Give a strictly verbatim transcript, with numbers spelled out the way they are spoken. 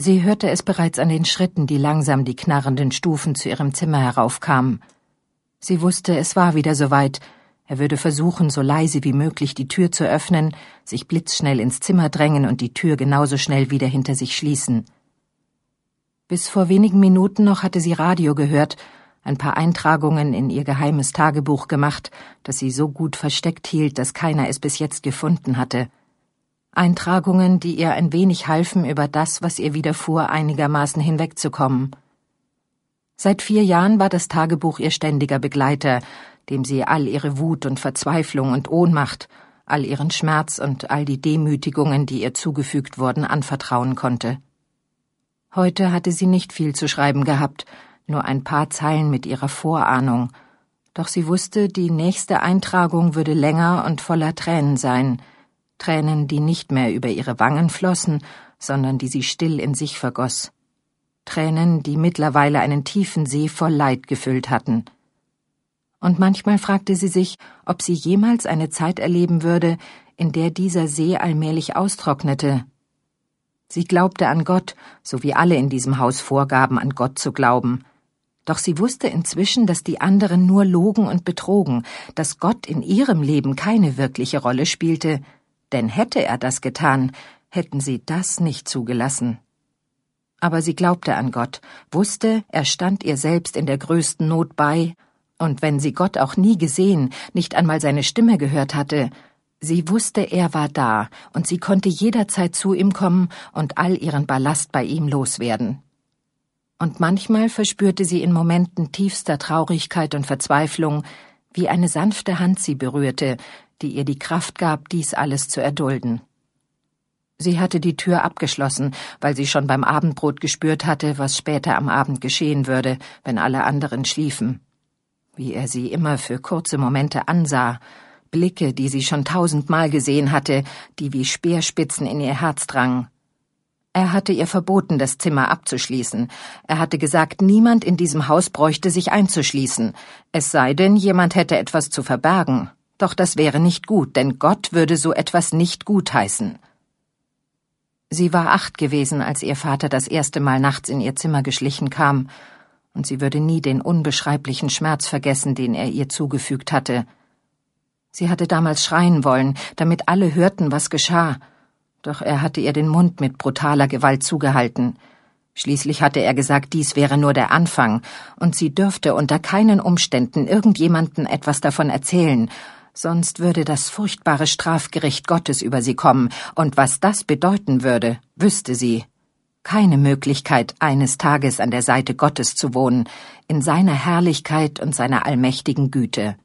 Sie hörte es bereits an den Schritten, die langsam die knarrenden Stufen zu ihrem Zimmer heraufkamen. Sie wusste, es war wieder soweit. Er würde versuchen, so leise wie möglich die Tür zu öffnen, sich blitzschnell ins Zimmer drängen und die Tür genauso schnell wieder hinter sich schließen. Bis vor wenigen Minuten noch hatte sie Radio gehört, ein paar Eintragungen in ihr geheimes Tagebuch gemacht, das sie so gut versteckt hielt, dass keiner es bis jetzt gefunden hatte. Eintragungen, die ihr ein wenig halfen, über das, was ihr widerfuhr, einigermaßen hinwegzukommen. Seit vier Jahren war das Tagebuch ihr ständiger Begleiter, dem sie all ihre Wut und Verzweiflung und Ohnmacht, all ihren Schmerz und all die Demütigungen, die ihr zugefügt wurden, anvertrauen konnte. Heute hatte sie nicht viel zu schreiben gehabt, nur ein paar Zeilen mit ihrer Vorahnung, doch sie wusste, die nächste Eintragung würde länger und voller Tränen sein, Tränen, die nicht mehr über ihre Wangen flossen, sondern die sie still in sich vergoss. Tränen, die mittlerweile einen tiefen See voll Leid gefüllt hatten. Und manchmal fragte sie sich, ob sie jemals eine Zeit erleben würde, in der dieser See allmählich austrocknete. Sie glaubte an Gott, so wie alle in diesem Haus vorgaben, an Gott zu glauben. Doch sie wusste inzwischen, dass die anderen nur logen und betrogen, dass Gott in ihrem Leben keine wirkliche Rolle spielte, denn hätte er das getan, hätten sie das nicht zugelassen. Aber sie glaubte an Gott, wusste, er stand ihr selbst in der größten Not bei, und wenn sie Gott auch nie gesehen, nicht einmal seine Stimme gehört hatte, sie wusste, er war da, und sie konnte jederzeit zu ihm kommen und all ihren Ballast bei ihm loswerden. Und manchmal verspürte sie in Momenten tiefster Traurigkeit und Verzweiflung, wie eine sanfte Hand sie berührte, die ihr die Kraft gab, dies alles zu erdulden. Sie hatte die Tür abgeschlossen, weil sie schon beim Abendbrot gespürt hatte, was später am Abend geschehen würde, wenn alle anderen schliefen. Wie er sie immer für kurze Momente ansah, Blicke, die sie schon tausendmal gesehen hatte, die wie Speerspitzen in ihr Herz drangen. Er hatte ihr verboten, das Zimmer abzuschließen. Er hatte gesagt, niemand in diesem Haus bräuchte sich einzuschließen, es sei denn, jemand hätte etwas zu verbergen. Doch das wäre nicht gut, denn Gott würde so etwas nicht gutheißen. Sie war acht gewesen, als ihr Vater das erste Mal nachts in ihr Zimmer geschlichen kam, und sie würde nie den unbeschreiblichen Schmerz vergessen, den er ihr zugefügt hatte. Sie hatte damals schreien wollen, damit alle hörten, was geschah, doch er hatte ihr den Mund mit brutaler Gewalt zugehalten. Schließlich hatte er gesagt, dies wäre nur der Anfang, und sie dürfte unter keinen Umständen irgendjemandem etwas davon erzählen, sonst würde das furchtbare Strafgericht Gottes über sie kommen, und was das bedeuten würde, wüsste sie. Keine Möglichkeit, eines Tages an der Seite Gottes zu wohnen, in seiner Herrlichkeit und seiner allmächtigen Güte.